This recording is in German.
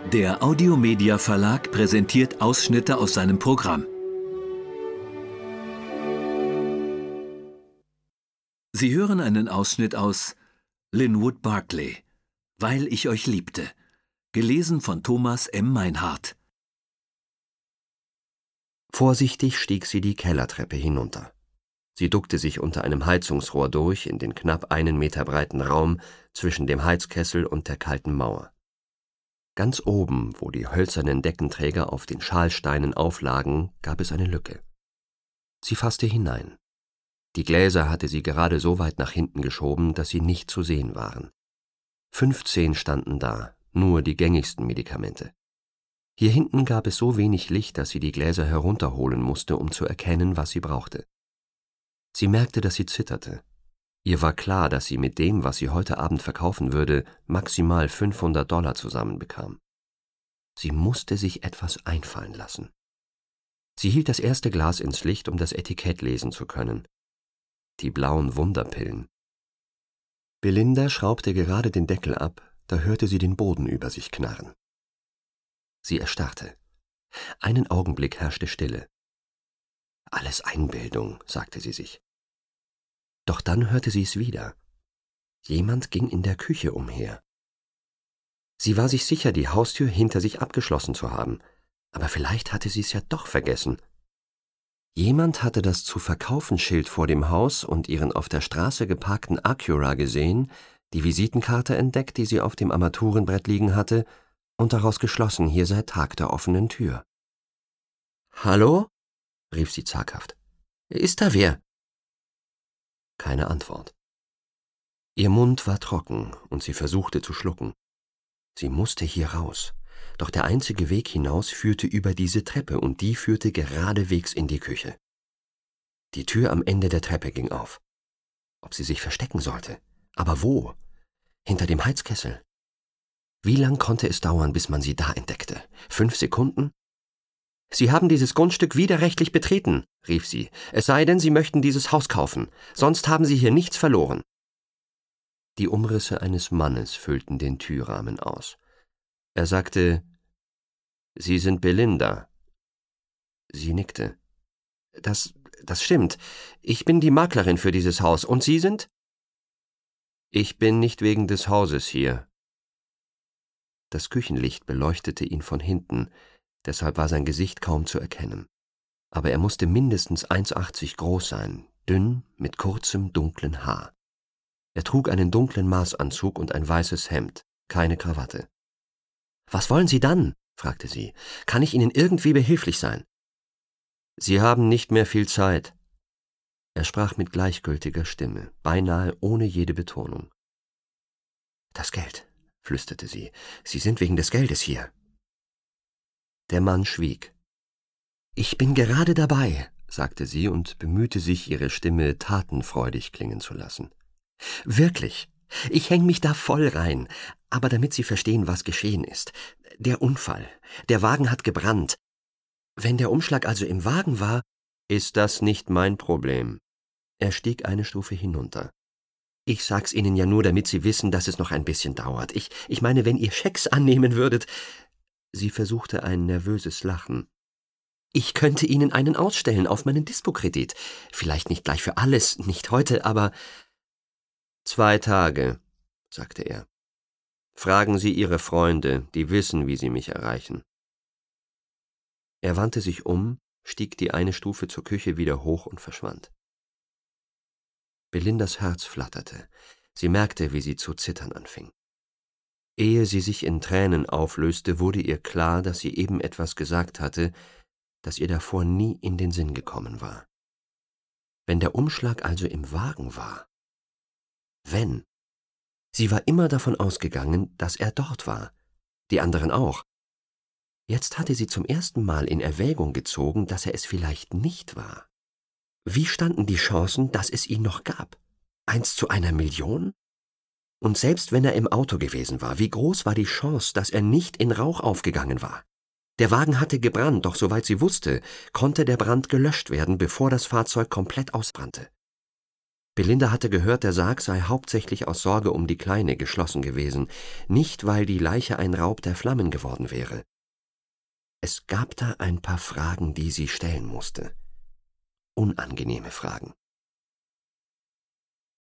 Der Audiomedia Verlag präsentiert Ausschnitte aus seinem Programm. Sie hören einen Ausschnitt aus Linwood Barclay, Weil ich euch liebte, gelesen von Thomas M. Meinhardt. Vorsichtig stieg sie die Kellertreppe hinunter. Sie duckte sich unter einem Heizungsrohr durch in den knapp 1 Meter breiten Raum zwischen dem Heizkessel und der kalten Mauer. Ganz oben, wo die hölzernen Deckenträger auf den Schalsteinen auflagen, gab es eine Lücke. Sie fasste hinein. Die Gläser hatte sie gerade so weit nach hinten geschoben, dass sie nicht zu sehen waren. 15 standen da, nur die gängigsten Medikamente. Hier hinten gab es so wenig Licht, dass sie die Gläser herunterholen musste, um zu erkennen, was sie brauchte. Sie merkte, dass sie zitterte. Ihr war klar, dass sie mit dem, was sie heute Abend verkaufen würde, maximal $500 zusammenbekam. Sie musste sich etwas einfallen lassen. Sie hielt das erste Glas ins Licht, um das Etikett lesen zu können. Die blauen Wunderpillen. Belinda schraubte gerade den Deckel ab, da hörte sie den Boden über sich knarren. Sie erstarrte. Einen Augenblick herrschte Stille. Alles Einbildung, sagte sie sich. Doch dann hörte sie es wieder. Jemand ging in der Küche umher. Sie war sich sicher, die Haustür hinter sich abgeschlossen zu haben, aber vielleicht hatte sie es ja doch vergessen. Jemand hatte das Zu-verkaufen-Schild vor dem Haus und ihren auf der Straße geparkten Acura gesehen, die Visitenkarte entdeckt, die sie auf dem Armaturenbrett liegen hatte, und daraus geschlossen, hier sei Tag der offenen Tür. »Hallo?« rief sie zaghaft. »Ist da wer?« Keine Antwort. Ihr Mund war trocken und sie versuchte zu schlucken. Sie musste hier raus, doch der einzige Weg hinaus führte über diese Treppe und die führte geradewegs in die Küche. Die Tür am Ende der Treppe ging auf. Ob sie sich verstecken sollte? Aber wo? Hinter dem Heizkessel? Wie lang konnte es dauern, bis man sie da entdeckte? 5 Sekunden? »Sie haben dieses Grundstück widerrechtlich betreten«, rief sie, »es sei denn, Sie möchten dieses Haus kaufen, sonst haben Sie hier nichts verloren.« Die Umrisse eines Mannes füllten den Türrahmen aus. Er sagte, »Sie sind Belinda.« Sie nickte. Das stimmt. Ich bin die Maklerin für dieses Haus. Und Sie sind?« »Ich bin nicht wegen des Hauses hier.« Das Küchenlicht beleuchtete ihn von hinten, deshalb war sein Gesicht kaum zu erkennen. Aber er musste mindestens 1,80 groß sein, dünn, mit kurzem, dunklen Haar. Er trug einen dunklen Maßanzug und ein weißes Hemd, keine Krawatte. »Was wollen Sie dann?« fragte sie. »Kann ich Ihnen irgendwie behilflich sein?« »Sie haben nicht mehr viel Zeit.« Er sprach mit gleichgültiger Stimme, beinahe ohne jede Betonung. »Das Geld«, flüsterte sie. »Sie sind wegen des Geldes hier.« Der Mann schwieg. »Ich bin gerade dabei«, sagte sie und bemühte sich, ihre Stimme tatenfreudig klingen zu lassen. »Wirklich, ich häng mich da voll rein, aber damit Sie verstehen, was geschehen ist. Der Unfall, der Wagen hat gebrannt. Wenn der Umschlag also im Wagen war...« »Ist das nicht mein Problem?« Er stieg eine Stufe hinunter. »Ich sag's Ihnen ja nur, damit Sie wissen, dass es noch ein bisschen dauert. Ich meine, wenn ihr Schecks annehmen würdet...« Sie versuchte ein nervöses Lachen. »Ich könnte Ihnen einen ausstellen auf meinen Dispo-Kredit. Vielleicht nicht gleich für alles, nicht heute, aber...« 2 Tage, sagte er. »Fragen Sie Ihre Freunde, die wissen, wie Sie mich erreichen.« Er wandte sich um, stieg die eine Stufe zur Küche wieder hoch und verschwand. Belindas Herz flatterte. Sie merkte, wie sie zu zittern anfing. Ehe sie sich in Tränen auflöste, wurde ihr klar, dass sie eben etwas gesagt hatte, das ihr davor nie in den Sinn gekommen war. Wenn der Umschlag also im Wagen war. Wenn? Sie war immer davon ausgegangen, dass er dort war. Die anderen auch. Jetzt hatte sie zum ersten Mal in Erwägung gezogen, dass er es vielleicht nicht war. Wie standen die Chancen, dass es ihn noch gab? 1 zu 1.000.000? Und selbst wenn er im Auto gewesen war, wie groß war die Chance, dass er nicht in Rauch aufgegangen war? Der Wagen hatte gebrannt, doch soweit sie wusste, konnte der Brand gelöscht werden, bevor das Fahrzeug komplett ausbrannte. Belinda hatte gehört, der Sarg sei hauptsächlich aus Sorge um die Kleine geschlossen gewesen, nicht weil die Leiche ein Raub der Flammen geworden wäre. Es gab da ein paar Fragen, die sie stellen musste. Unangenehme Fragen.